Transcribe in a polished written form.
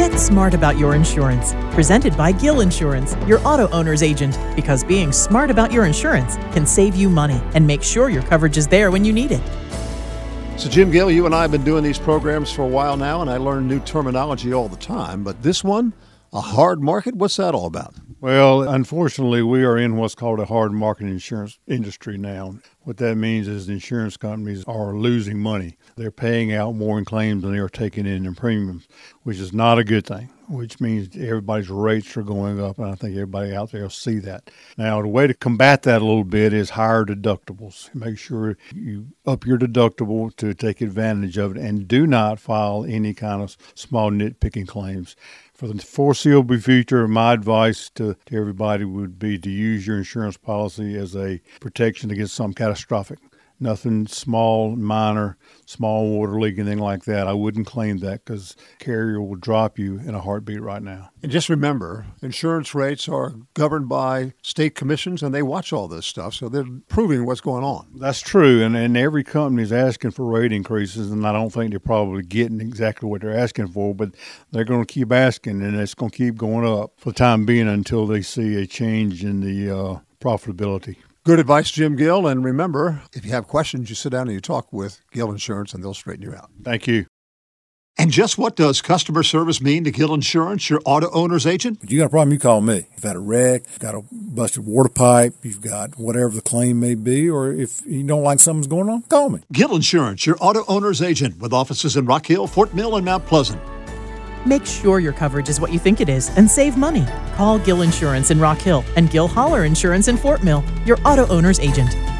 Get smart about your insurance. Presented by Gill Insurance, your auto owner's agent. Because being smart about your insurance can save you money and make sure your coverage is there when you need it. So, Jim Gill, you and I have been doing these programs for a while now, and I learn new terminology all the time. But this one, a hard market, what's that all about? Well, unfortunately, we are in what's called a hard market insurance industry now. What that means is the insurance companies are losing money. They're paying out more in claims than they are taking in premiums, which is not a good thing, which means everybody's rates are going up, and I think everybody out there will see that. Now, the way to combat that a little bit is higher deductibles. Make sure you up your deductible to take advantage of it, and do not file any kind of small nitpicking claims. For the foreseeable future, my advice to everybody would be to use your insurance policy as a protection against something catastrophic. Nothing small, minor, small water leak, anything like that. I wouldn't claim that because carrier will drop you in a heartbeat right now. And just remember, insurance rates are governed by state commissions, and they watch all this stuff, so they're proving what's going on. That's true, and every company is asking for rate increases, and I don't think they're probably getting exactly what they're asking for, but they're going to keep asking, and it's going to keep going up for the time being until they see a change in the profitability. Good advice, Jim Gill. And remember, if you have questions, you sit down and you talk with Gill Insurance, and they'll straighten you out. Thank you. And just what does customer service mean to Gill Insurance, your auto owner's agent? If you got a problem, you call me. You've had a wreck, you've got a busted water pipe, you've got whatever the claim may be, or if you don't like something's going on, call me. Gill Insurance, your auto owner's agent, with offices in Rock Hill, Fort Mill, and Mount Pleasant. Make sure your coverage is what you think it is and save money. Call Gill Insurance in Rock Hill and Gill Holler Insurance in Fort Mill, your auto owner's agent.